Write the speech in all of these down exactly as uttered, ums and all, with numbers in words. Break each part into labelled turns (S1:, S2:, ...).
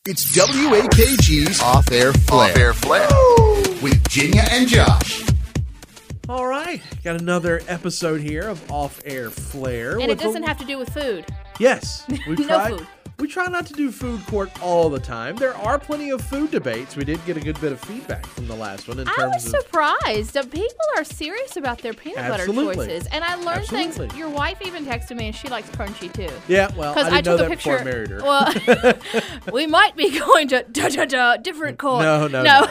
S1: It's W A K G's Off-Air Flair.
S2: Off-Air Flair.
S1: With Jinya and Josh.
S3: All right, got another episode here of Off-Air Flair.
S4: And it doesn't have to do with food.
S3: Yes. We
S4: No
S3: try,
S4: food.
S3: We try not to do food court all the time. There are plenty of food debates. We did get a good bit of feedback from the last one in
S4: I
S3: terms
S4: was
S3: of...
S4: surprised that people are serious about their peanut
S3: Absolutely.
S4: butter choices. And I learned
S3: Absolutely.
S4: things. Your wife even texted me and she likes crunchy too.
S3: Yeah, well, I didn't
S4: I
S3: know
S4: took
S3: that
S4: a picture.
S3: before I married her.
S4: Well, we might be going to da da da different court.
S3: No, no, no.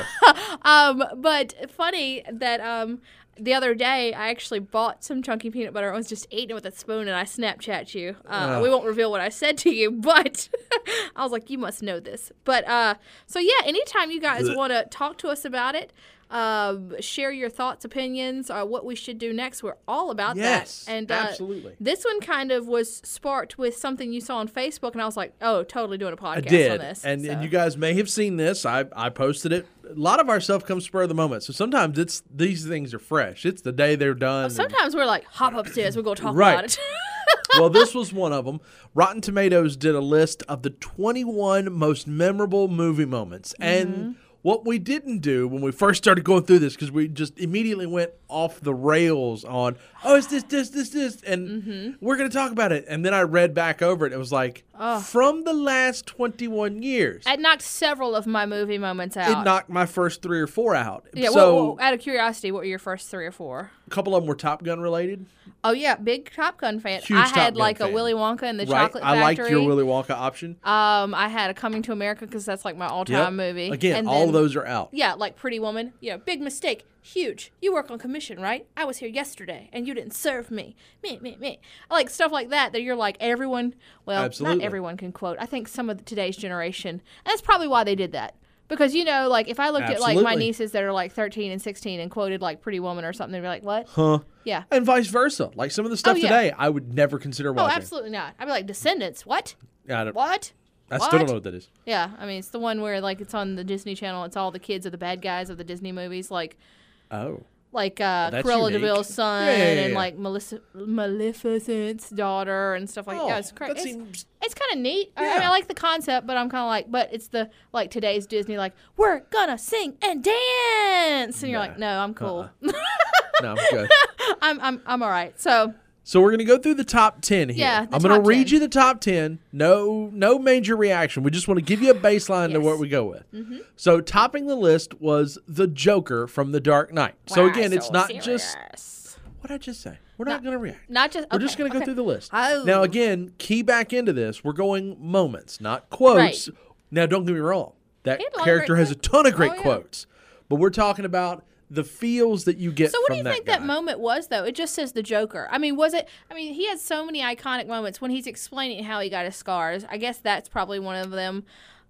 S4: um, but funny that um the other day I actually bought some chunky peanut butter. I was just eating it with a spoon and I Snapchat you. Uh,
S3: Oh.
S4: We won't reveal what I said to you, but I was like, you must know this. But uh, so yeah, anytime you guys
S3: Blech.
S4: want to talk to us about it. Um, share your thoughts, opinions, uh, what we should do next. We're all about
S3: Yes,
S4: that. And uh,
S3: absolutely.
S4: this one kind of was sparked with something you saw on Facebook, and I was like, oh, totally doing a podcast
S3: I did,
S4: on this.
S3: and,
S4: so.
S3: and you guys may have seen this. I, I posted it. A lot of our stuff comes spur of the moment, so sometimes it's these things are fresh. It's the day they're done. and-
S4: Sometimes we're like, hop upstairs, we're going to talk
S3: Right.
S4: about it.
S3: Well, this was one of them. Rotten Tomatoes did a list of the twenty-one most memorable movie moments. And what we didn't do when we first started going through this, because we just immediately went off the rails on, oh, it's this, this, this, this, and we're going to talk about it. And then I read back over it. It was like, from the last twenty-one years,
S4: It knocked several of my movie moments out.
S3: it knocked my first three or four out.
S4: yeah,
S3: so
S4: well, well, out of curiosity, what were your first three or four?
S3: a couple of them were Top Gun related.
S4: Oh, yeah, big Top Gun fan.
S3: Huge
S4: I
S3: Top
S4: had
S3: Gun
S4: like
S3: fan.
S4: a Willy Wonka and the
S3: Right?
S4: Chocolate
S3: I
S4: Factory.
S3: liked your Willy Wonka option.
S4: Um, I had a Coming to America because that's like my all-time
S3: Yep.
S4: movie.
S3: Again,
S4: And
S3: all
S4: then-
S3: of those are out.
S4: Yeah, like Pretty Woman. Yeah, big mistake. Huge. You work on commission, right? I was here yesterday, and you didn't serve me. Me, me, me. I like stuff like that, that you're like, everyone, well,
S3: Absolutely.
S4: not everyone can quote. I think some of the, today's generation, that's probably why they did that. Because, you know, like, if I looked at, like, my
S3: Absolutely.
S4: nieces that are, like, thirteen and sixteen and quoted, like, Pretty Woman or something, they'd be like, what?
S3: Huh?
S4: Yeah.
S3: And vice versa. Like some of the stuff
S4: Oh, yeah.
S3: today, I would never consider
S4: Oh,
S3: watching.
S4: absolutely not. I'd be like, Descendants, what?
S3: I, don't,
S4: What?
S3: I
S4: What?
S3: still don't know what that is.
S4: Yeah, I mean, it's the one where, like, it's on the Disney Channel. It's all the kids are the bad guys of the Disney movies, like...
S3: Oh.
S4: Like uh,
S3: that's
S4: Cruella
S3: unique.
S4: DeVille's son
S3: Yeah, yeah, yeah,
S4: and
S3: yeah.
S4: like Melissa, Maleficent's daughter and stuff like that.
S3: Oh,
S4: Yeah, it's crazy.
S3: that
S4: It's,
S3: seems-
S4: it's kind of neat. I, I, mean,
S3: Yeah.
S4: I like the concept, but I'm kind of like, but it's the like today's Disney, like we're gonna sing and dance, and you're
S3: Nah.
S4: like, no, I'm cool.
S3: No, I'm good.
S4: I'm I'm I'm all right. So
S3: So we're gonna go through the top ten here.
S4: Yeah, the
S3: I'm gonna
S4: top
S3: read
S4: ten.
S3: you the top ten. No, no major reaction. We just want to give you a baseline to
S4: Yes.
S3: what we go with. So topping the list was the Joker from The Dark Knight. So
S4: Wow,
S3: again, it's
S4: so
S3: not
S4: serious.
S3: just what did I just say. We're not gonna react.
S4: Not just
S3: We're
S4: okay,
S3: just going to go
S4: okay.
S3: through the list.
S4: Oh.
S3: Now, again, key back into this. We're going moments, not quotes.
S4: Right.
S3: Now, don't get me wrong. That
S4: He had a lot of
S3: character
S4: great
S3: has a
S4: quotes.
S3: ton of great
S4: Oh, yeah.
S3: quotes. But we're talking about the feels that you get
S4: So what
S3: from
S4: do you
S3: that
S4: think
S3: guy.
S4: that moment was, though? It just says the Joker. I mean, was it? I mean, he had so many iconic moments when he's explaining how he got his scars. I guess that's probably one of them.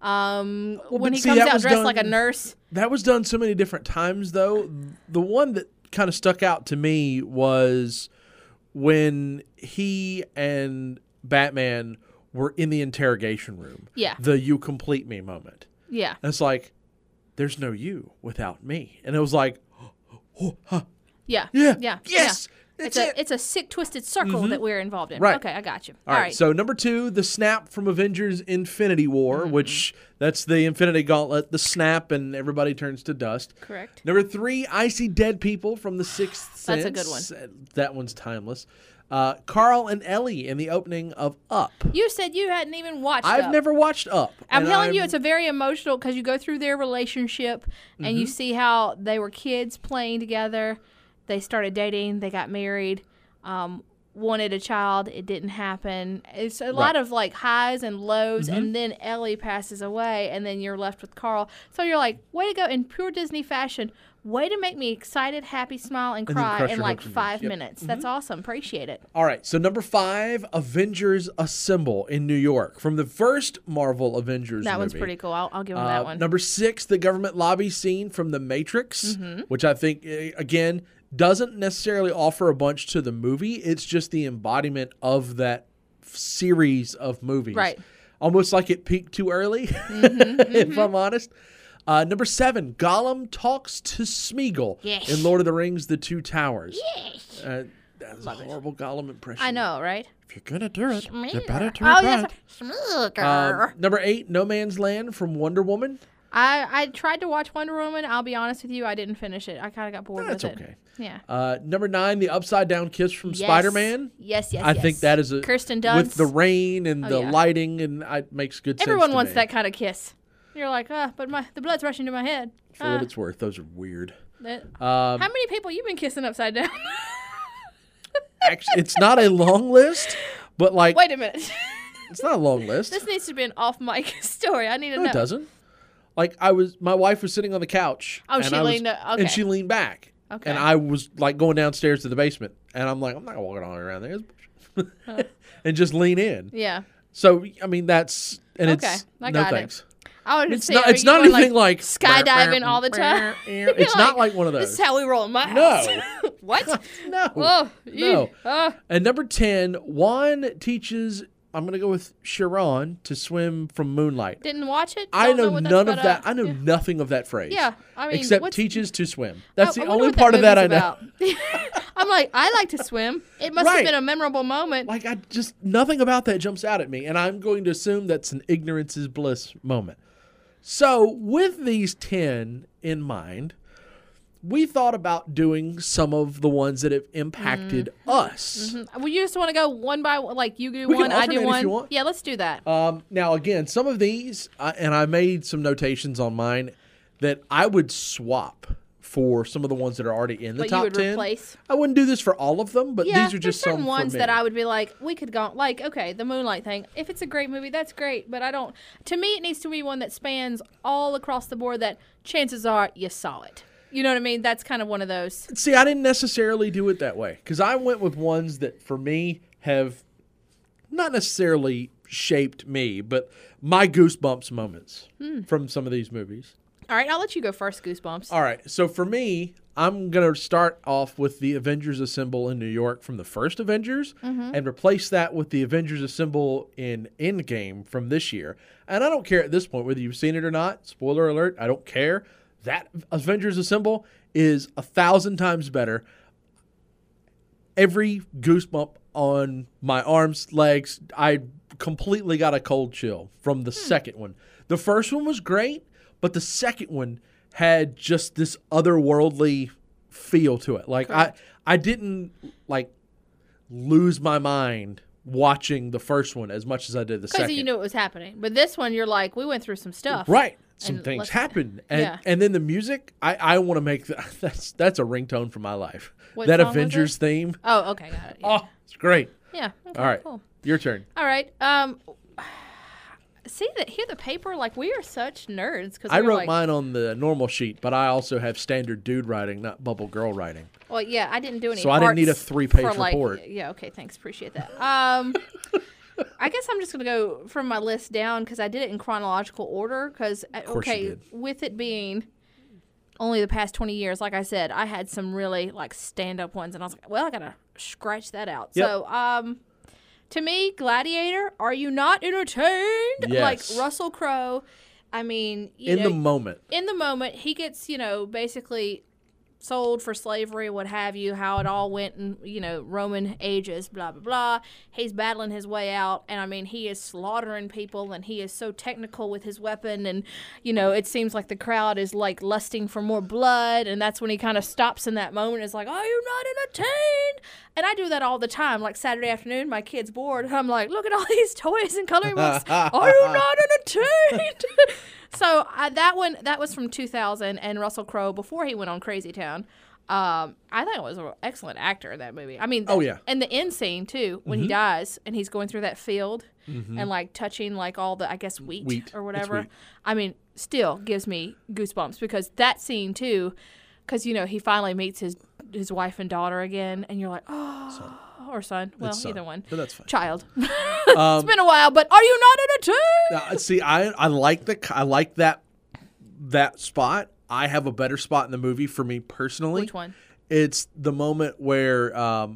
S4: Um,
S3: Well,
S4: when
S3: but
S4: he
S3: see,
S4: comes
S3: that
S4: out
S3: was
S4: dressed
S3: done-
S4: like a nurse.
S3: That was done so many different times, though. The one that kind of stuck out to me was when he and Batman were in the interrogation room.
S4: Yeah.
S3: The "you complete me" moment.
S4: Yeah.
S3: And it's like, there's no you without me. And it was like, oh, huh,
S4: Yeah.
S3: yeah,
S4: Yeah.
S3: yes,
S4: Yeah.
S3: that's
S4: It's
S3: it.
S4: a it's a sick twisted circle that we're involved in.
S3: Right.
S4: Okay, I got you.
S3: All right, so number two, the snap from Avengers Infinity War,
S4: Mm-hmm.
S3: which that's the Infinity Gauntlet, the snap, and everybody turns to dust.
S4: Correct.
S3: Number three, I See Dead People from The Sixth Sense.
S4: That's a good one.
S3: Uh, That one's timeless. Uh, Carl and Ellie in the opening of Up.
S4: You said you hadn't even watched
S3: I've
S4: Up.
S3: never watched Up.
S4: I'm
S3: and
S4: telling you,
S3: I'm-
S4: it's a very emotional because you go through their relationship and
S3: Mm-hmm.
S4: you see how they were kids playing together. They started dating. They got married. Um, wanted a child. It didn't happen. It's a lot
S3: Right. Mm-hmm.
S4: of like highs and lows, and then Ellie passes away, and then you're left with Carl. So you're like, way to go in pure Disney fashion. Way to make me excited, happy, smile, and
S3: And then
S4: cry
S3: crush
S4: in
S3: your
S4: like
S3: hopes and
S4: five
S3: dreams. Yep.
S4: minutes. That's awesome. Appreciate it.
S3: All right, so number five, Avengers Assemble in New York from the first Marvel Avengers
S4: That one's
S3: movie.
S4: pretty cool. I'll, I'll give him
S3: Uh,
S4: that one.
S3: Number six, the government lobby scene from The Matrix,
S4: Mm-hmm.
S3: which I think, eh, again, doesn't necessarily offer a bunch to the movie. It's just the embodiment of that f- series of movies.
S4: Right.
S3: Almost like it peaked too early,
S4: Mm-hmm,
S3: if I'm honest. Uh, number seven, Gollum talks to Smeagol
S4: Yes.
S3: in Lord of the Rings, The Two Towers.
S4: Yes.
S3: Uh, that was a horrible Gollum impression.
S4: I know, right?
S3: If if you're gonna do it, you better do it
S4: Oh,
S3: right.
S4: yes. Schmeaker.
S3: Um, number eight, No Man's Land from Wonder Woman.
S4: I, I tried to watch Wonder Woman. I'll be honest with you, I didn't finish it. I kind of got bored
S3: That's
S4: with
S3: okay.
S4: it. Yeah.
S3: Uh, number nine, The Upside Down Kiss from
S4: Yes.
S3: Spider-Man.
S4: Yes, yes,
S3: I
S4: yes.
S3: think that is a
S4: Kirsten Dunst.
S3: with the rain and
S4: Oh,
S3: the
S4: yeah.
S3: lighting, and it makes good sense.
S4: Everyone
S3: to
S4: wants
S3: me.
S4: that kind of kiss. You're like, ah, but my the blood's rushing to my head.
S3: For
S4: Ah,
S3: what it's worth, those are weird.
S4: that-
S3: Um,
S4: How many people you been kissing upside down?
S3: actually, it's not a long list, but like
S4: Wait a minute.
S3: it's not a long list.
S4: This needs to be an off mic story. I need to
S3: No,
S4: know.
S3: it doesn't. Like I was, my wife was sitting on the couch.
S4: Oh,
S3: and
S4: she
S3: I was-
S4: leaned o- okay.
S3: and she leaned back.
S4: Okay.
S3: And I was like going downstairs to the basement, and I'm like, I'm not walking all around there, and just lean in.
S4: Yeah.
S3: So I mean, that's and
S4: Okay,
S3: it's
S4: I
S3: no
S4: got it.
S3: thanks.
S4: I would
S3: It's
S4: say,
S3: not.
S4: are
S3: It's
S4: you
S3: not
S4: going,
S3: anything like,
S4: skydiving all the time.
S3: It's not like one of
S4: This
S3: those.
S4: is how we roll in my
S3: No.
S4: house. What?
S3: No.
S4: Oh,
S3: No.
S4: ew. Oh.
S3: And number ten, Juan teaches. I'm gonna go with Sharon to swim from moonlight.
S4: Didn't watch it.
S3: I
S4: Don't
S3: know
S4: what that's
S3: none of
S4: about.
S3: that. I know
S4: Yeah.
S3: nothing of that phrase.
S4: Yeah, I mean,
S3: except
S4: what's-
S3: teaches to swim. That's
S4: I-
S3: the
S4: I wonder
S3: only
S4: what
S3: part of that I
S4: movie's
S3: know.
S4: about. I'm like, I like to swim. It must
S3: Right.
S4: have been a memorable moment.
S3: Like I just nothing about that jumps out at me, and I'm going to assume that's an ignorance is bliss moment. So with these ten in mind, we thought about doing some of the ones that have impacted us.
S4: Well, you just want to go one by one, like you do
S3: We can
S4: one, I
S3: alternate
S4: do
S3: if
S4: one.
S3: you want.
S4: Yeah, let's do that.
S3: Um, now, again, some of these, uh, and I made some notations on mine that I would swap for some of the ones that are already in the
S4: But you
S3: top
S4: would
S3: ten.
S4: replace?
S3: I wouldn't do this for all of them, but
S4: Yeah,
S3: these are just
S4: there's certain
S3: some
S4: ones
S3: for me.
S4: that I would be like, we could go like, okay, the Moonlight thing. If it's a great movie, that's great. But I don't. To me, it needs to be one that spans all across the board. That chances are you saw it. You know what I mean? That's kind of one of those.
S3: See, I didn't necessarily do it that way because I went with ones that for me have not necessarily shaped me, but my goosebumps moments
S4: Hmm.
S3: from some of these movies.
S4: All right, I'll let you go first. Goosebumps.
S3: All right, so for me, I'm going to start off with the Avengers Assemble in New York from the first Avengers
S4: Mm-hmm.
S3: and replace that with the Avengers Assemble in Endgame from this year. And I don't care at this point whether you've seen it or not. Spoiler alert, I don't care. That Avengers Assemble is a thousand times better. Every goosebump on my arms, legs, I completely got a cold chill from the second one. The first one was great, but the second one had just this otherworldly feel to it. Like I, I didn't like lose my mind watching the first one as much as I did the
S4: Because
S3: second.
S4: you knew it was happening. But this one, you're like, we went through some stuff.
S3: Right. Some
S4: And
S3: things
S4: let's-
S3: happen. And
S4: yeah.
S3: and then the music, I, I want to make that that's that's a ringtone for my life.
S4: What
S3: that
S4: song was
S3: Avengers
S4: it?
S3: theme.
S4: Oh, okay, got it. Yeah.
S3: Oh, it's great.
S4: yeah. Okay,
S3: All right.
S4: Cool.
S3: Your turn.
S4: All right. Um, see that here the paper. Like we are such nerds because
S3: I
S4: we were
S3: wrote
S4: like,
S3: mine on the normal sheet, but I also have standard dude writing, not bubble girl writing.
S4: Well, yeah, I didn't do any.
S3: So I didn't need a
S4: hearts
S3: three-page
S4: for, like-
S3: report.
S4: Yeah. Okay. Thanks. Appreciate that. Um. I guess I'm just gonna go from my list down because I did it in chronological order. Because
S3: course you
S4: okay,
S3: did.
S4: with it being only the past twenty years, like I said, I had some really like stand up ones, and I was like, well, I gotta scratch that out.
S3: Yep.
S4: So, um, to me, Gladiator, are you not entertained? Like
S3: Yes.
S4: Russell Crowe. I mean, you
S3: In
S4: know,
S3: the moment.
S4: in the moment, he gets, you know, basically sold for slavery, what have you, how it all went in, you know, Roman ages, blah, blah, blah. He's battling his way out, and I mean, he is slaughtering people, and he is so technical with his weapon, and, you know, it seems like the crowd is, like, lusting for more blood, and that's when he kind of stops in that moment and is like, are you not entertained? And I do that all the time. Like, Saturday afternoon, my kid's bored, and I'm like, look at all these toys and coloring books. Are you not entertained? So uh, that one, that was from two thousand, and Russell Crowe before he went on Crazy Town. Um, I think it was an excellent actor in that movie. I mean,
S3: Oh, yeah.
S4: and the end scene too, when he dies and he's going through that field and like touching like all the, I guess wheat,
S3: Wheat.
S4: or
S3: It's
S4: whatever.
S3: wheat.
S4: I mean, still gives me goosebumps because that scene too, because you know he finally meets his his wife and daughter again, and you're like, oh, or son, well,
S3: It's son,
S4: either one,
S3: but that's fine.
S4: child. It's been a while, but are you not entertained?
S3: Uh, see, I I like the I like that that spot. I have a better spot in the movie for me personally.
S4: Which one?
S3: It's the moment where um,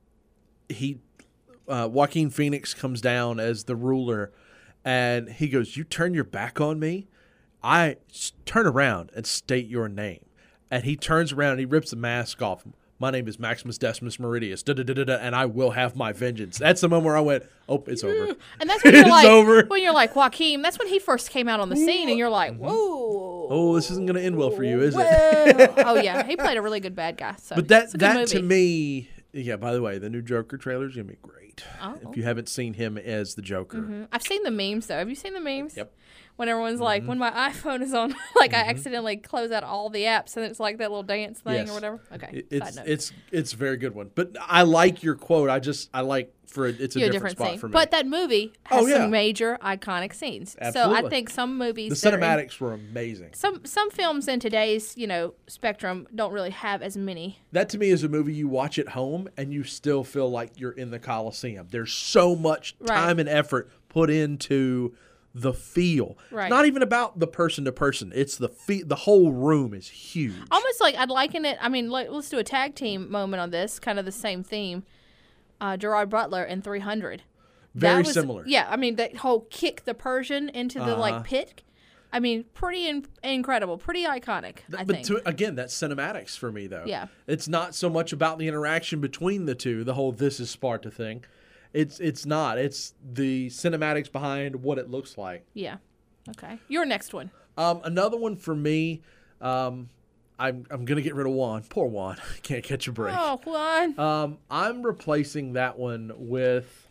S3: he uh, Joaquin Phoenix comes down as the ruler, and he goes, "You turn your back on me, I s- turn around and state your name." And he turns around and he rips the mask off. my name is Maximus Decimus Meridius, da, da, da, da, da, and I will have my vengeance. That's the moment where I went, oh, it's over.
S4: And that's when you're
S3: It's
S4: like,
S3: over.
S4: when you're like Joaquin. That's when he first came out on the scene, and you're like, whoa.
S3: Oh, this isn't going to end well for you, is it?
S4: Well, oh yeah, he played a really good bad guy. So
S3: But that
S4: it's a good
S3: that
S4: movie.
S3: to me, yeah. By the way, the new Joker trailer is gonna be great.
S4: Oh.
S3: If you haven't seen him as the Joker,
S4: Mm-hmm. I've seen the memes though. Have you seen the memes?
S3: Yep.
S4: When everyone's like, when my iPhone is on, like I accidentally close out all the apps, and it's like that little dance thing
S3: Yes.
S4: or whatever. Okay.
S3: It- it's
S4: side note.
S3: it's it's a very good one. But I like your quote. I just I like for a, it's a
S4: You're
S3: different, spot
S4: scene.
S3: for me.
S4: But that movie has
S3: Oh, yeah.
S4: some major iconic scenes. So I
S3: Absolutely.
S4: think some movies,
S3: the
S4: that are in-
S3: cinematics were amazing.
S4: some some films in today's you know spectrum don't really have as many.
S3: That to me is a movie you watch at home and you still feel like you're in the Coliseum. There's so much
S4: Right.
S3: time and effort put into the feel.
S4: Right.
S3: It's not even about the person to person. It's the fe- the whole room is huge.
S4: Almost like I'd liken it. I mean, like, let's do a tag team moment on this, kind of the same theme. Uh, Gerard Butler in three hundred.
S3: Very
S4: That was-
S3: similar.
S4: Yeah, I mean that whole kick the Persian into the
S3: Uh-huh.
S4: like pit. I mean, pretty in- incredible, pretty iconic. I
S3: but
S4: think.
S3: to, again, that's cinematics for me, though.
S4: Yeah.
S3: It's not so much about the interaction between the two, the whole "this is Sparta" thing. It's it's not. It's the cinematics behind what it looks like.
S4: yeah. Okay. Your next one.
S3: Um, another one for me, um, I'm I'm gonna get rid of Juan. Poor Juan, can't catch a break.
S4: Oh, Juan.
S3: Um, I'm replacing that one with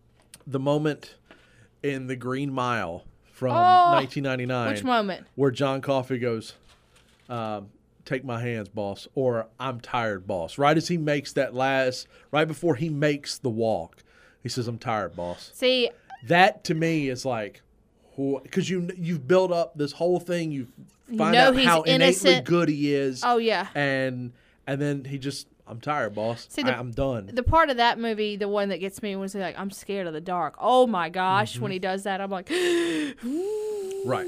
S3: the moment in The Green Mile from
S4: Oh,
S3: nineteen ninety-nine.
S4: Which moment?
S3: Where John Coffey goes, um, take my hands, boss, or I'm tired, boss. Right as he makes that last, right before he makes the walk, he says, I'm tired, boss.
S4: See,
S3: That to me is like, because you you've built up this whole thing, you find
S4: know
S3: out
S4: he's
S3: how innately
S4: innocent.
S3: good he is,
S4: oh yeah.
S3: and and then he just, I'm tired, boss.
S4: See, the-
S3: I, I'm done.
S4: The part of that movie, the one that gets me, was like, I'm scared of the dark. Oh my gosh,
S3: Mm-hmm.
S4: when he does that, I'm like,
S3: Right.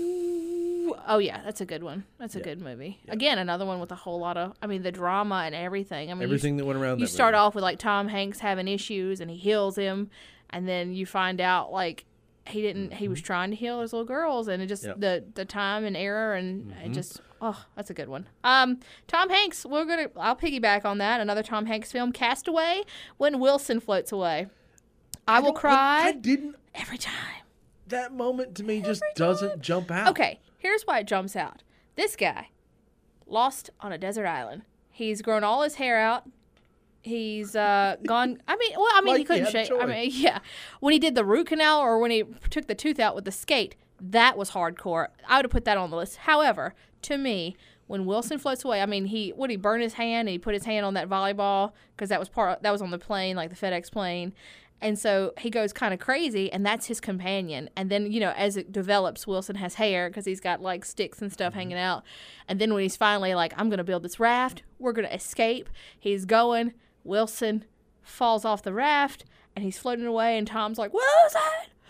S4: oh yeah, that's a good one. That's a good movie. Again, another one with a whole lot of, I mean, the drama and everything. I mean,
S3: Everything
S4: you,
S3: that went around.
S4: you
S3: that
S4: start
S3: movie.
S4: off with like Tom Hanks having issues, and he heals him, and then you find out like he didn't. He was trying to heal his little girls, and it just
S3: Yep.
S4: the the time and error, and it just. Oh, that's a good one. Um, Tom Hanks. We're gonna. I'll piggyback on that. Another Tom Hanks film, Castaway, when Wilson floats away. I, will
S3: don't-
S4: cry
S3: I didn't.
S4: every time.
S3: That moment to me just doesn't jump out.
S4: Okay, here's why it jumps out. This guy, lost on a desert island. He's grown all his hair out. He's uh, gone. I mean, well, I mean,
S3: Like
S4: he
S3: he
S4: couldn't
S3: had a
S4: shave. I
S3: choice.
S4: mean, yeah. When he did the root canal, or when he took the tooth out with the skate, that was hardcore. I would have put that on the list. However, to me, when Wilson floats away, I mean, he would he burn his hand? And he put his hand on that volleyball because that was part. That was on the plane, like the FedEx plane. And so he goes kind of crazy, and that's his companion. And then, you know, as it develops, Wilson has hair because he's got, like, sticks and stuff hanging out. And then when he's finally like, I'm going to build this raft, we're going to escape, he's going, Wilson falls off the raft, and he's floating away, and Tom's like, Wilson!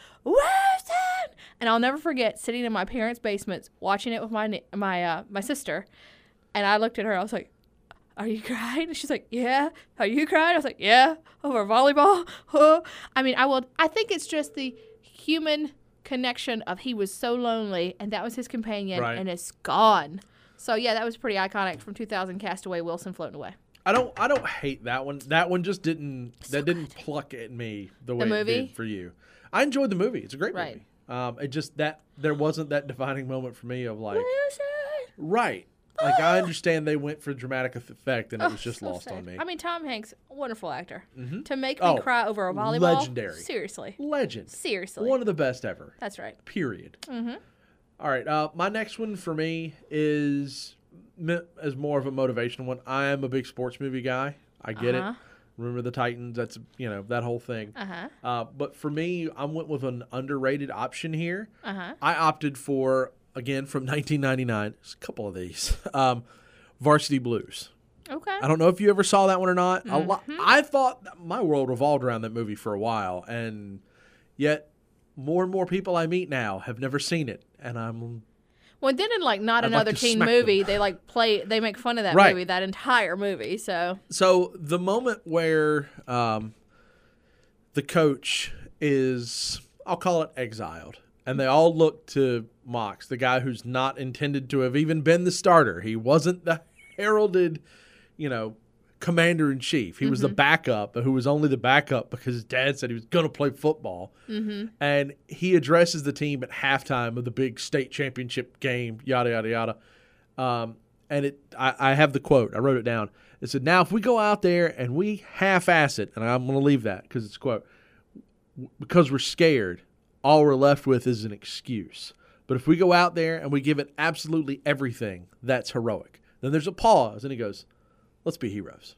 S4: Wilson! And I'll never forget sitting in my parents' basement watching it with my ni- my uh, my sister. And I looked at her, I was like, are you crying? And she's like, yeah. Are you crying? I was like, yeah. Over volleyball. Huh. I mean, I will. I think it's just the human connection of he was so lonely, and that was his companion,
S3: Right.
S4: and it's gone. So yeah, that was pretty iconic from two thousand. Castaway, Wilson floating away.
S3: I don't. I don't hate that one. That one just didn't. that didn't pluck at me the way it
S4: movie?
S3: did for you. I enjoyed the movie. It's a great
S4: Right.
S3: movie. Um, it just that there wasn't that defining moment for me of like,
S4: Wilson.
S3: right. Like I understand they went for dramatic effect and it
S4: Oh,
S3: was just
S4: so
S3: lost
S4: sad.
S3: on me.
S4: I mean, Tom Hanks, wonderful actor. To make
S3: Oh,
S4: me cry over a volleyball,
S3: legendary.
S4: Seriously,
S3: Legend.
S4: seriously.
S3: One of the best ever.
S4: That's right.
S3: Period. Mm-hmm. All right. Uh, my next one for me is me- is more of a motivational one. I am a big sports movie guy. I get
S4: Uh-huh.
S3: it. Remember the Titans? That's you know that whole thing.
S4: Uh huh.
S3: Uh, but for me, I went with an underrated option here.
S4: Uh huh.
S3: I opted for again from nineteen ninety-nine. There's a couple of these. Um, Varsity Blues.
S4: Okay.
S3: I don't know if you ever saw that one or not. A lo-
S4: Mm-hmm.
S3: I thought that my world revolved around that movie for a while, and yet more and more people I meet now have never seen it, and I'm
S4: Well, then in like not
S3: I'd like
S4: another
S3: to
S4: teen
S3: smack
S4: movie,
S3: them.
S4: they like play, they make fun of that
S3: Right.
S4: movie, that entire movie. So
S3: so the moment where um, the coach is, I'll call it exiled, and they all look to Mox, the guy who's not intended to have even been the starter. He wasn't the heralded, you know, commander in chief. He mm-hmm. was the backup, who was only the backup because his dad said he was going to play football. Mm-hmm. And he addresses the team at halftime of the big state championship game, yada, yada, yada. Um, and it, I, I have the quote. I wrote it down. It said, now, if we go out there and we half-ass it, and I'm going to leave that because it's a quote, because we're scared, all we're left with is an excuse. But if we go out there and we give it absolutely everything, that's heroic. Then there's a pause, and he goes, let's be heroes.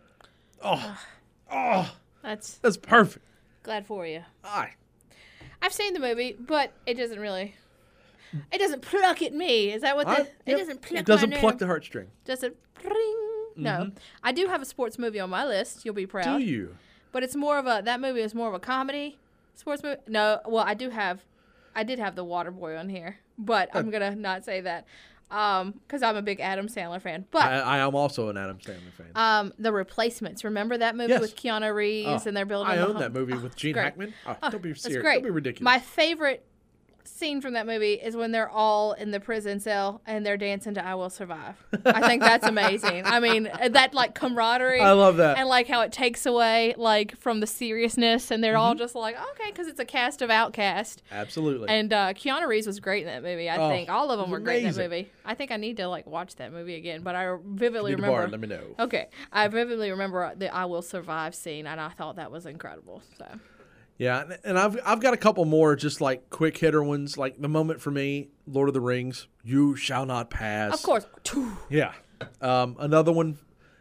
S3: Oh, oh,
S4: that's
S3: that's perfect.
S4: Glad for you.
S3: Aye.
S4: I've seen the movie, but it doesn't really, it doesn't pluck at me. Is that what the,
S3: I,
S4: it
S3: yep.
S4: doesn't pluck
S3: It doesn't
S4: my
S3: pluck
S4: nerve.
S3: the heartstring.
S4: Doesn't ring. No.
S3: Mm-hmm.
S4: I do have a sports movie on my list. You'll be proud.
S3: Do you?
S4: But it's more of a, that movie is more of a comedy sports movie. No, well, I do have, I did have The Waterboy on here, but I'm going to not say that um, because I'm a big Adam Sandler fan. But
S3: I, I am also an Adam Sandler fan.
S4: um, The Replacements. Remember that movie
S3: Yes.
S4: with Keanu Reeves
S3: Oh,
S4: and they're building
S3: I
S4: the
S3: own
S4: home?
S3: that movie with
S4: Oh,
S3: Gene
S4: great.
S3: Hackman. Oh,
S4: Oh,
S3: don't be
S4: that's
S3: serious.
S4: great.
S3: Don't be ridiculous.
S4: My favorite scene from that movie is when they're all in the prison cell and they're dancing to I Will Survive. I think that's amazing. I mean, that like camaraderie.
S3: I love that.
S4: And like how it takes away like from the seriousness and they're
S3: Mm-hmm.
S4: all just like, okay, because it's a cast of Outcast.
S3: Absolutely.
S4: And uh, Keanu Reeves was great in that movie. I
S3: Oh,
S4: think all of them
S3: it
S4: were
S3: was
S4: great in that
S3: amazing.
S4: movie. I think I need to like watch that movie again, but I vividly
S3: Need to
S4: remember.
S3: borrow it, let me know.
S4: Okay, I vividly remember the I Will Survive scene, and I thought that was incredible. So.
S3: Yeah, and- and I've I've got a couple more just like quick hitter ones. Like the moment for me, Lord of the Rings, you shall not pass.
S4: Of course.
S3: Yeah. Um, another one,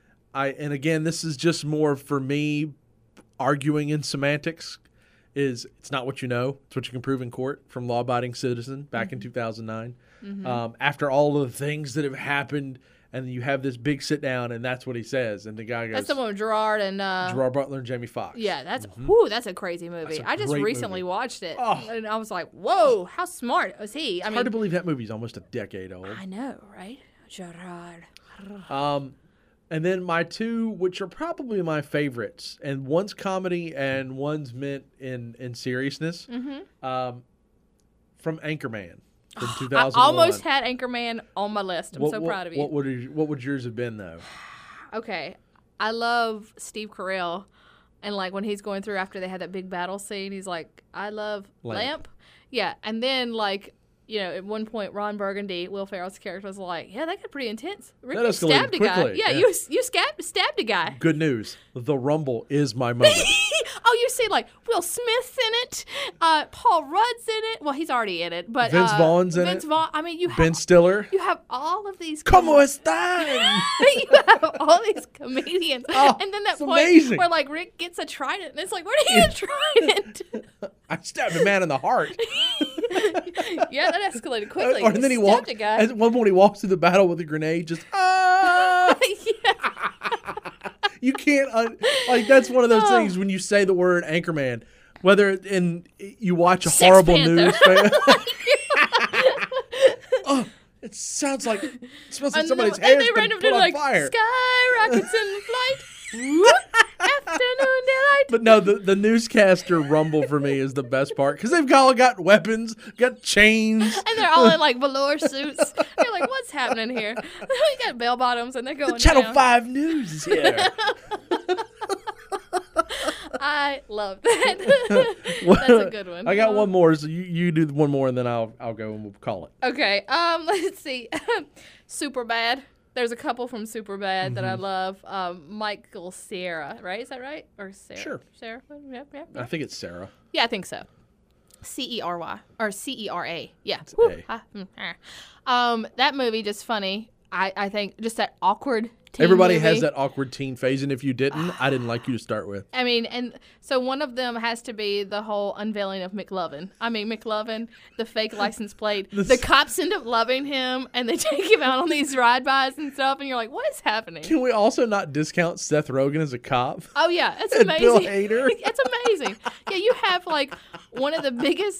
S3: I and again this is just more for me, arguing in semantics, is it's not what you know, it's what you can prove in court. From Law Abiding Citizen back
S4: Mm-hmm.
S3: in two thousand nine. Mm-hmm. Um, after all of the things that have happened, and you have this big sit down, and that's what he says, and the guy goes,
S4: That's the one with Gerard and uh,
S3: Gerard Butler and Jamie Foxx.
S4: yeah, that's whew, that's a crazy movie.
S3: That's a
S4: I just
S3: great
S4: recently
S3: movie.
S4: watched it,
S3: Oh.
S4: and I was like, "Whoa, how smart was he?" I
S3: Hard
S4: mean,
S3: to believe that movie's almost a decade old.
S4: I know, right? Gerard.
S3: Um, and then my two, which are probably my favorites, and one's comedy and one's meant in in seriousness.
S4: Mm-hmm.
S3: Um, from Anchorman from two
S4: I
S3: thousand one.
S4: almost had Anchorman on my list. I'm
S3: what,
S4: so
S3: what-
S4: proud of you.
S3: What would you- what would yours have been though?
S4: Okay, I love Steve Carell, and like when he's going through after they had that big battle scene, he's like, "I love
S3: Lamp.
S4: Lamp." Yeah, and then like. You know, at one point, Ron Burgundy, Will Ferrell's character, was like, "Yeah, that got pretty intense. Rick,
S3: That
S4: you
S3: escalated
S4: stabbed a guy.
S3: quickly,
S4: Yeah,
S3: yeah.
S4: you you stabbed stabbed a guy."
S3: Good news, the Rumble is my moment.
S4: Oh, you see, like Will Smith's in it, uh, Paul Rudd's in it. Well, he's already in it, but
S3: Vince
S4: uh,
S3: Vaughn's in
S4: Vince
S3: it.
S4: Vaughn. I mean, you have
S3: Ben Stiller.
S4: you have all of these.
S3: Como están?
S4: You have all these comedians,
S3: Oh,
S4: and then that
S3: it's
S4: point
S3: amazing.
S4: where like Rick gets a trident, and it's like, where did he get a trident?
S3: I stabbed a man in the heart.
S4: Yeah, that escalated quickly.
S3: Or, and then he
S4: stabbed
S3: walks.
S4: a guy.
S3: At one point, he walks through the battle with a grenade. Just ah!
S4: Yeah.
S3: You can't un- like that's one of those
S4: Oh.
S3: things when you say the word Anchorman, whether in you watch a
S4: Sex
S3: horrible
S4: Panther.
S3: news. Fan- oh, it sounds like it smells like
S4: And,
S3: somebody's
S4: the,
S3: hair
S4: and they
S3: been
S4: randomly
S3: put on
S4: like
S3: fire.
S4: skyrockets in flight. Whoop, afternoon delight.
S3: But no, the, the newscaster rumble for me is the best part because they've all got weapons, got chains.
S4: And they're all in like velour suits. You're like, what's happening here? We got bell bottoms and they're going
S3: The Channel
S4: down.
S3: Five News is here.
S4: I love that. That's a good one.
S3: I got
S4: Uh,
S3: one more, so you, you do one more, and then I'll I'll go and we'll call it.
S4: Okay. Um. Let's see. Super Bad. There's a couple from Super Bad that I
S3: Mm-hmm.
S4: love. Um. Michael Cera. Right? Is that right? Or Sarah?
S3: Sure.
S4: Sarah. Yep. Yep.
S3: I
S4: yep.
S3: think it's Sarah.
S4: Yeah, I think so. C E R Y or C E R A. Yeah.
S3: It's
S4: Whew.
S3: A.
S4: Ah, mm, ah. Um. That movie just funny. I I think just that awkward. Teen
S3: Everybody
S4: movie.
S3: has that awkward teen phase, and if you didn't, I didn't like you to start with.
S4: I mean, and so one of them has to be the whole unveiling of McLovin. I mean, McLovin, the fake license plate. The cops end up loving him, and they take him out on these ride-bys and stuff, and you're like, what is happening?
S3: Can we also not discount Seth Rogen as a cop?
S4: Oh, yeah, it's
S3: And
S4: amazing.
S3: Bill Hader.
S4: It's amazing. Yeah, you have, like, one of the biggest, like,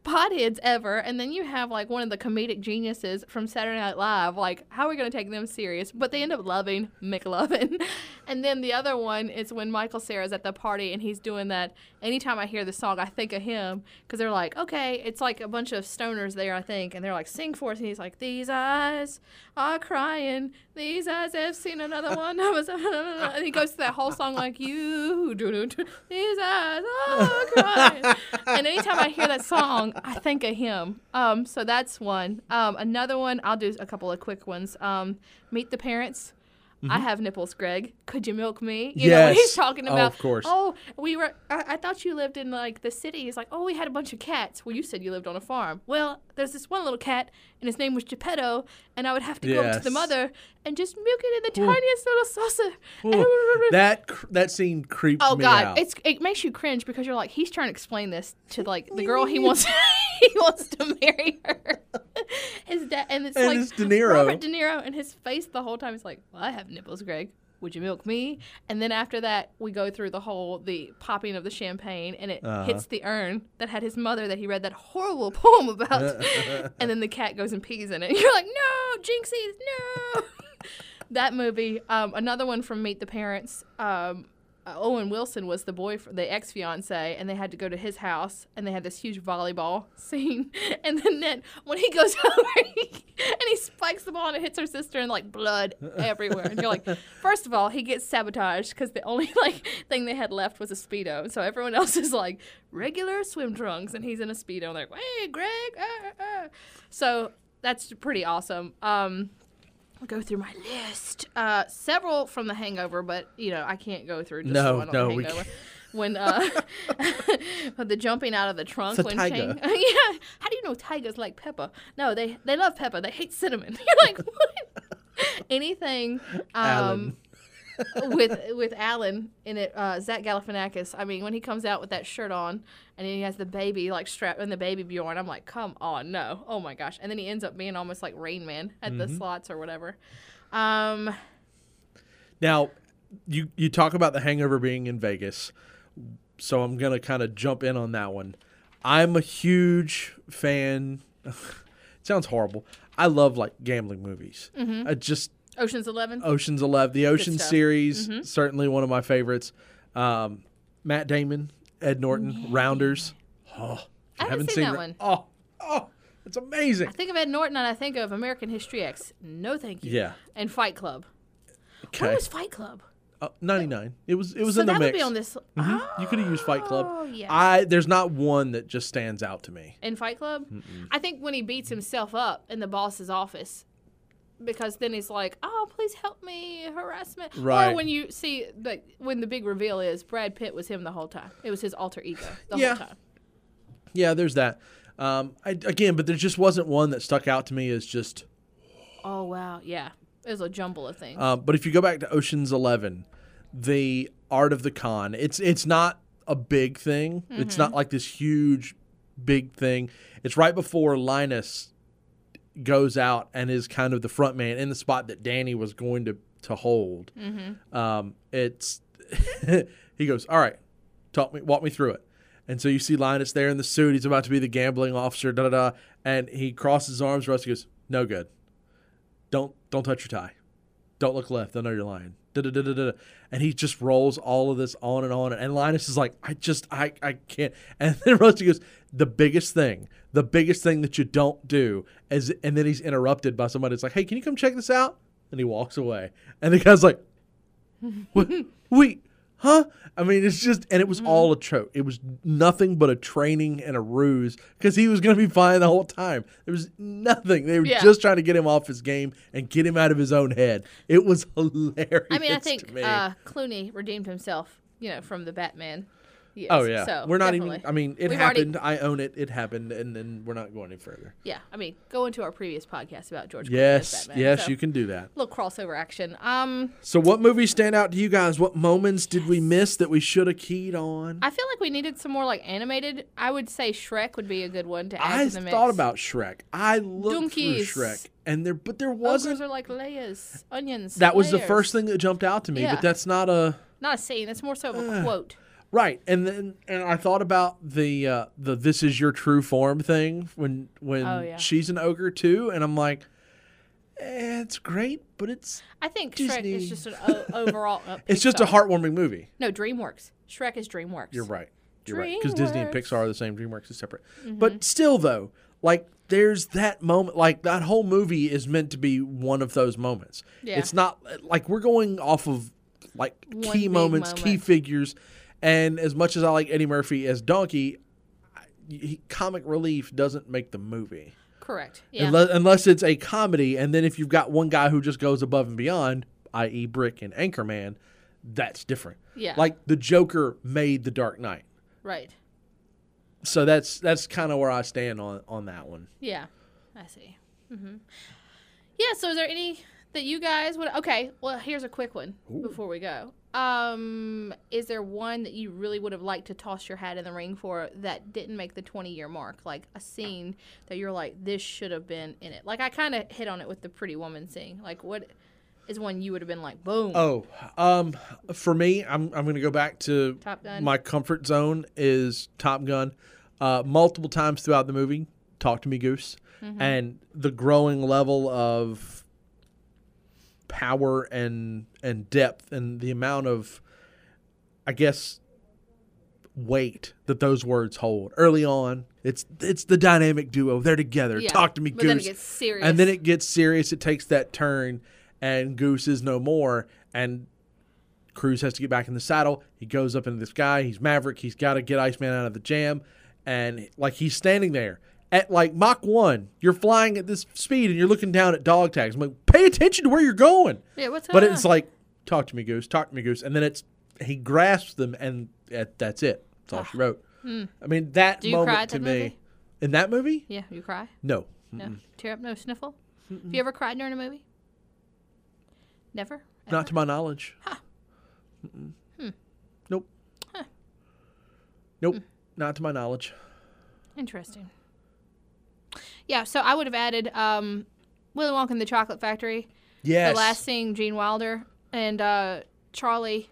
S4: potheads ever, and then you have like one of the comedic geniuses from Saturday Night Live. Like, how are we going to take them serious? But they end up loving McLovin. And then the other one is when Michael Cera's at the party and he's doing that. Anytime I hear the song, I think of him because they're like, okay, it's like a bunch of stoners there, I think, and they're like, sing for us, and he's like, these eyes are crying, these eyes have seen another one. And he goes through that whole song like, you, these eyes are crying. And anytime I hear that song, I think of him. Um, so that's one. Um, another one, I'll do a couple of quick ones. Um, Meet the Parents. Mm-hmm. I have nipples, Greg. Could you milk me? You
S3: yes.
S4: know, when he's talking about,
S3: oh, of course.
S4: oh, we were, I, I thought you lived in, like, the city. He's like, oh, we had a bunch of cats. Well, you said you lived on a farm. Well, there's this one little cat, and his name was Geppetto, and I would have to go
S3: yes.
S4: up to the mother and just milk it in the Ooh. tiniest little saucer.
S3: that that scene creeps
S4: oh,
S3: me
S4: God.
S3: out.
S4: It's it makes you cringe because you're like, he's trying to explain this to, like, the girl he wants he wants to marry her. His dad, and it's
S3: and
S4: like
S3: it's De Niro.
S4: Robert De Niro, and his face the whole time is like, well, I have nipples, Greg. Would you milk me? And then after that, we go through the whole, the popping of the champagne, and it uh-huh. hits the urn that had his mother that he read that horrible poem about. And then the cat goes and pees in it. And you're like, no, Jinxies, no. That movie. Um, another one from Meet the Parents. Um, uh, Owen Wilson was the boy, the ex-fiance, and they had to go to his house, and they had this huge volleyball scene. And then, then when he goes over, he, and he spikes the ball and it hits her sister, and like blood everywhere. And you're like, first of all, he gets sabotaged because the only like thing they had left was a Speedo. So everyone else is like regular swim trunks, and he's in a Speedo. And they're like, hey, Greg. Ah, ah. So that's pretty awesome. Um, I'll go through my list. Uh, several from The Hangover, but, you know, I can't go through just
S3: no,
S4: one on
S3: no,
S4: The
S3: we
S4: Hangover.
S3: can't.
S4: When uh, the jumping out of the trunk.
S3: It's a
S4: when
S3: tiger.
S4: Chang, yeah. How do you know tigers like pepper? No, they they love pepper. They hate cinnamon. You're like, what? Anything um, with with Alan in it, uh, Zach Galifianakis. I mean, when he comes out with that shirt on and he has the baby like strapped in the baby Bjorn, I'm like, come on, no, oh my gosh. And then he ends up being almost like Rain Man at mm-hmm. the slots or whatever. Um,
S3: now, you you talk about The Hangover being in Vegas, so I'm gonna kind of jump in on that one. I'm a huge fan. It sounds horrible. I love like gambling movies. Mm-hmm. I just
S4: Ocean's Eleven.
S3: Ocean's Eleven, the Ocean series, mm-hmm. certainly one of my favorites. Um, Matt Damon, Ed Norton, yeah. Rounders. Oh,
S4: I haven't seen, seen that one.
S3: Oh, oh, it's amazing.
S4: I think of Ed Norton and I think of American History X. No, thank you.
S3: Yeah.
S4: And Fight Club.
S3: Okay.
S4: What was Fight Club?
S3: Uh, ninety-nine. It was. It was
S4: so
S3: in the
S4: that
S3: mix.
S4: Would be on this.
S3: Mm-hmm.
S4: Oh,
S3: you could have used Fight Club.
S4: Yeah.
S3: I there's not one that just stands out to me.
S4: In Fight Club, Mm-mm. I think when he beats himself up in the boss's office, because then he's like, "Oh, please help me, harassment."
S3: Right.
S4: Or when you see, like, when the big reveal is Brad Pitt was him the whole time. It was his alter ego the
S3: yeah.
S4: whole time.
S3: Yeah, there's that. Um, I, again, but there just wasn't one that stuck out to me as just.
S4: Oh wow! Yeah, it was a jumble of things.
S3: Uh, but if you go back to Ocean's Eleven, the art of the con, it's it's not a big thing. Mm-hmm. It's not like this huge, big thing. It's right before Linus goes out and is kind of the front man in the spot that Danny was going to to hold. Mm-hmm. Um, it's he goes, all right, talk me, walk me through it. And so you see Linus there in the suit. He's about to be the gambling officer, da da da. And he crosses his arms. Rusty goes, no good. Don't don't touch your tie. Don't look left. I know you're lying. Da da da da da. And he just rolls all of this on and on. And Linus is like, I just I I can't. And then Rusty goes, the biggest thing, the biggest thing that you don't do is. And then he's interrupted by somebody. It's like, hey, can you come check this out? And he walks away. And the guy's like, what? Wait. Huh? I mean, it's just, and it was mm-hmm. all a trope. It was nothing but a training and a ruse because he was going to be fine the whole time. There was nothing. They were yeah. just trying to get him off his game and get him out of his own head. It was hilarious.
S4: I mean, I think
S3: to me.
S4: Uh, Clooney redeemed himself, you know, from the Batman. Yes.
S3: Oh, yeah.
S4: So,
S3: we're not
S4: definitely.
S3: even, I mean, it
S4: We've
S3: happened.
S4: Already,
S3: I own it. It happened. And then we're not going any further.
S4: Yeah. I mean, go into our previous podcast about George Clooney
S3: Yes.
S4: as Batman.
S3: Yes,
S4: so,
S3: you can do that.
S4: A little crossover action. Um,
S3: So what movies stand out to you guys? What moments did we miss that we should have keyed on?
S4: I feel like we needed some more, like, animated. I would say Shrek would be a good one to add
S3: I
S4: to the mix.
S3: thought about Shrek. I looked
S4: Donkeys.
S3: through Shrek. And there, but there wasn't.
S4: Ogres are like layers, onions.
S3: That was
S4: layers.
S3: the first thing that jumped out to me,
S4: Yeah.
S3: but that's not a.
S4: Not a scene. That's more so of a uh, quote.
S3: Right, and then and I thought about the uh, the "this is your true form" thing when when
S4: Oh, yeah.
S3: she's an ogre too, and I'm like, eh, it's great, but it's
S4: I think
S3: Disney.
S4: Shrek is just an o- overall. Uh,
S3: it's just a
S4: Pixar.
S3: heartwarming movie.
S4: No, DreamWorks. Shrek is DreamWorks.
S3: You're right. You're right. Because Disney and
S4: DreamWorks.
S3: Pixar are the same. DreamWorks is separate.
S4: Mm-hmm.
S3: But still, though, like there's that moment. Like that whole movie is meant to be one of those moments.
S4: Yeah.
S3: It's not like we're going off of like
S4: One
S3: key
S4: big
S3: moments, key
S4: moment.
S3: figures. And as much as I like Eddie Murphy as Donkey, I- he, comic relief doesn't make the movie.
S4: Correct. Yeah.
S3: Unless, unless it's a comedy. And then if you've got one guy who just goes above and beyond, that is. Brick and Anchorman, that's different.
S4: Yeah.
S3: Like the Joker made The Dark Knight.
S4: Right.
S3: So that's that's kind of where I stand on, on that one.
S4: Yeah. I see. hmm Yeah. So is there any that you guys would? Okay. Well, here's a quick one before we go. Um, is there one that you really would have liked to toss your hat in the ring for that didn't make the twenty-year mark? Like a scene that you're like, this should have been in it. Like I kind of hit on it with the Pretty Woman scene. Like what is one you would have been like, boom?
S3: Oh, um, for me, I'm I'm going to go back to
S4: Top Gun.
S3: my comfort zone is Top Gun. Uh, multiple times throughout the movie, Talk to Me Goose,
S4: Mm-hmm.
S3: and the growing level of power and and depth and the amount of, I guess, weight that those words hold. Early on, it's it's the dynamic duo. They're together.
S4: Yeah,
S3: Talk to me,
S4: but
S3: Goose.
S4: then it gets serious.
S3: And then it gets serious. It takes that turn, and Goose is no more. And Cruise has to get back in the saddle. He goes up into the sky. He's Maverick. He's got to get Iceman out of the jam. And like he's standing there at like Mach one. You're flying at this speed, and you're looking down at dog tags. I'm like, pay attention to where you're going.
S4: Yeah, what's
S3: But
S4: going
S3: it's
S4: on?
S3: like, talk to me, Goose. Talk to me, Goose. And then it's he grasps them, and that, that's it. That's all she wrote. I mean, that
S4: Do you cry
S3: moment
S4: at
S3: to
S4: that
S3: me.
S4: movie?
S3: In that movie?
S4: Yeah, you cry?
S3: No.
S4: No. Tear up, no sniffle? Have you ever cried during a movie? Never?
S3: Not to my knowledge. Mm-mm. Nope. Nope. Not to my knowledge.
S4: Interesting. Yeah, so I would have added um, Willy Wonka and the Chocolate Factory.
S3: Yes.
S4: The last scene, Gene Wilder and uh, Charlie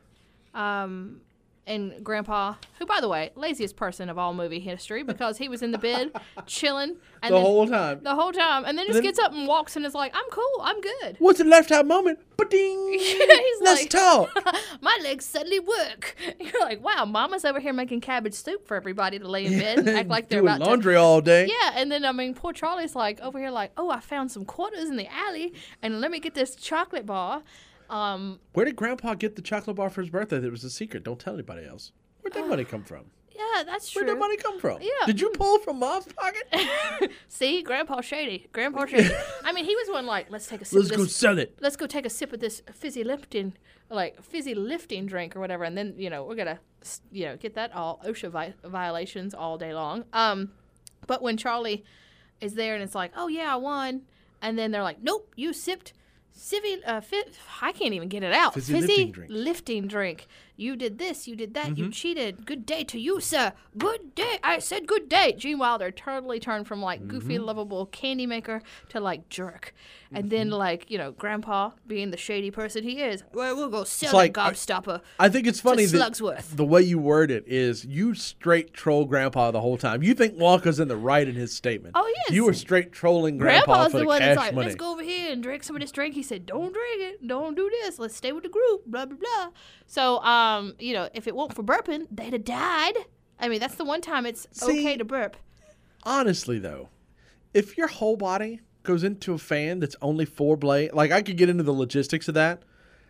S4: um, and Grandpa, who, by the way, laziest person of all movie history because he was in the bed chilling. And
S3: the
S4: then,
S3: whole time.
S4: The whole time. And then just
S3: Then-
S4: gets up and walks and is like, I'm cool. I'm good.
S3: What's a lifetime moment? Ba-ding.
S4: He's
S3: Let's
S4: like-
S3: talk.
S4: My legs suddenly work. You're like, wow, Mama's over here making cabbage soup for everybody to lay in bed and act like they're
S3: Doing
S4: about
S3: laundry all day.
S4: to. Yeah, and then I mean, poor Charlie's like over here, like, oh, I found some quarters in the alley, and let me get this chocolate bar. Um,
S3: Where did Grandpa get the chocolate bar for his birthday? That was a secret. Don't tell anybody else. Where'd that money come from?
S4: yeah, that's true.
S3: Where'd that money come from?
S4: Yeah.
S3: Did you pull from Mom's pocket?
S4: See, Grandpa Shady, Grandpa Shady. I mean, he was one like, let's take a sip.
S3: Let's
S4: of
S3: go
S4: this.
S3: sell it.
S4: Let's go take a sip of this fizzy lifting, like fizzy lifting drink or whatever, and then you know we're gonna, you know, get that all OSHA vi- violations all day long. Um, but when Charlie is there and it's like, oh yeah, I won, and then they're like, nope, you sipped. Civi, uh, fi- I can't even get it out.
S3: Fizzy lifting drink.
S4: lifting drink. You did this, you did that,
S3: Mm-hmm.
S4: you cheated. Good day to you, sir. Good day. I said good day. Gene Wilder totally turned from like goofy,
S3: Mm-hmm.
S4: lovable candy maker to like jerk. And then like, you know, Grandpa being the shady person he is. Well, we'll go sell
S3: like,
S4: that
S3: I-
S4: gobstopper.
S3: I think it's funny that
S4: Slugsworth.
S3: the way you word it is you straight troll Grandpa the whole time. You think Wonka's in the right in his statement.
S4: Oh, yes.
S3: You were straight trolling Grandpa
S4: Grandpa's
S3: for
S4: the
S3: the
S4: one
S3: cash
S4: that's like,
S3: money.
S4: let's go over here and drink some of this drink. He said, don't drink it. Don't do this. Let's stay with the group. Blah, blah, blah. So, um, you know, if it weren't for burping, they'd have died. I mean, that's the one time it's
S3: See-
S4: okay to burp.
S3: Honestly, though, if your whole body goes into a fan that's only four blade, like I could get into the logistics of that.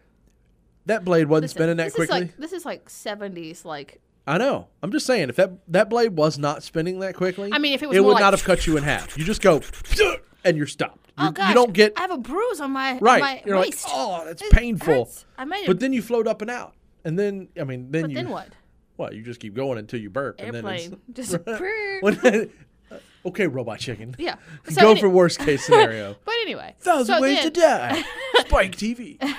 S3: That blade wasn't
S4: Listen,
S3: spinning that
S4: this
S3: quickly.
S4: Is like, this is like seventies, like,
S3: I know. I'm just saying, if that that blade was not spinning that quickly,
S4: I mean, if it was
S3: it
S4: more
S3: would
S4: like-
S3: not have cut you in half. You just go, and you're stopped.
S4: oh
S3: You,
S4: gosh,
S3: you don't get
S4: I have a bruise on my,
S3: right.
S4: my
S3: You're
S4: waist.
S3: like, oh, that's
S4: It
S3: painful.
S4: hurts. I made it.
S3: But then you float up and out, and then I mean, then
S4: But
S3: you.
S4: then what?
S3: Well, you just keep going until you burp, and then
S4: Airplane.
S3: it's,
S4: Just
S3: When- okay, robot chicken.
S4: yeah.
S3: Go
S4: any-
S3: for worst case scenario.
S4: But anyway,
S3: Thousand
S4: so
S3: ways
S4: then,
S3: to die. Spike T V.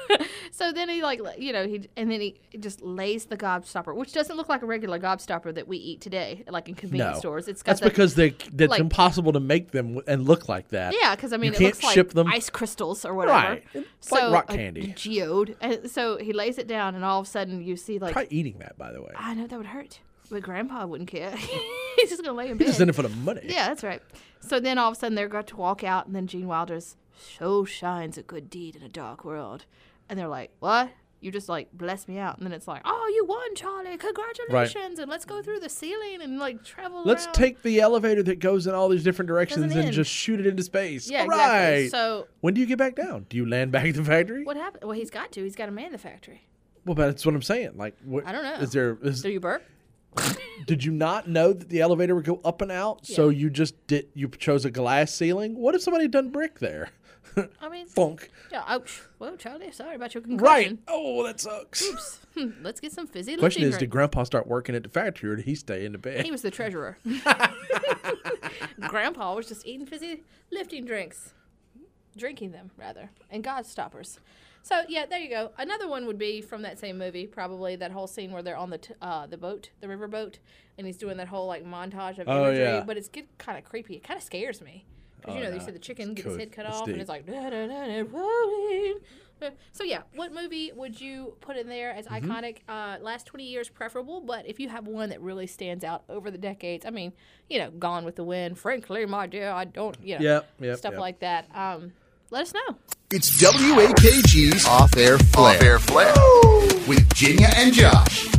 S4: So then he like you know he and then he just lays the gobstopper, which doesn't look like a regular gobstopper that we eat today, like in convenience
S3: No.
S4: stores. It's got
S3: That's
S4: the,
S3: because they that's
S4: like-
S3: impossible to make them and look like that.
S4: yeah, because I mean
S3: You
S4: it
S3: can't
S4: looks like
S3: ship them.
S4: ice crystals or whatever.
S3: Right. It's like rock candy.
S4: geode. And so he lays it down, and all of a sudden you see like
S3: Try eating that, by the way.
S4: I know that would hurt, but Grandpa wouldn't care. He's just gonna lay in bed.
S3: He's in it for the money.
S4: Yeah, that's right. So then all of a sudden they're going to walk out, and then Gene Wilder's "So shines a good deed in a dark world," and they're like, "What? You just like blessed me out?" And then it's like, "Oh, you won, Charlie! Congratulations!" And let's go through the ceiling and like travel.
S3: Let's
S4: around.
S3: take the elevator that goes in all these different directions
S4: Doesn't
S3: and
S4: end.
S3: just shoot it into space.
S4: Yeah,
S3: all
S4: exactly.
S3: right.
S4: So
S3: When do you get back down? Do you land back at the factory?
S4: what happened? Well, he's got to. He's got to man the factory.
S3: Well, but that's what I'm saying. Like, what,
S4: I don't know.
S3: Is there? Is,
S4: Do you burp?
S3: did you not know that the elevator would go up and out? So
S4: Yeah.
S3: you just did. You chose a glass ceiling. What if somebody had done brick there?
S4: I mean,
S3: Funk.
S4: yeah, ouch. Well, Charlie, sorry about your
S3: Right.
S4: concussion.
S3: Oh, that sucks.
S4: Hmm, let's get some fizzy
S3: Question
S4: lifting
S3: is, did
S4: drink.
S3: Grandpa start working at the factory, or did he stay in the bed?
S4: He was the treasurer. Grandpa was just eating fizzy lifting drinks. Drinking them, rather. And Godstoppers. So, yeah, there you go. Another one would be from that same movie, probably that whole scene where they're on the t- uh, the boat, the river boat, and he's doing that whole, like, montage of
S3: Oh,
S4: imagery.
S3: yeah.
S4: But it's get kind of creepy. It kind of scares me. Because,
S3: Oh,
S4: you know,
S3: no.
S4: they said the chicken
S3: It's
S4: gets his
S3: cool.
S4: head cut
S3: It's
S4: off,
S3: deep.
S4: and it's like... Da, da, da, da, so, yeah, what movie would you put in there as
S3: Mm-hmm.
S4: iconic? Uh, last twenty years preferable, but if you have one that really stands out over the decades, I mean, you know, Gone with the Wind, frankly, my dear, I don't, you know,
S3: Yep, yep,
S4: stuff
S3: yep.
S4: like that. Um, let us know.
S1: It's W A K G's Off Air Flair. Off Air Flair. With Ginya and Josh.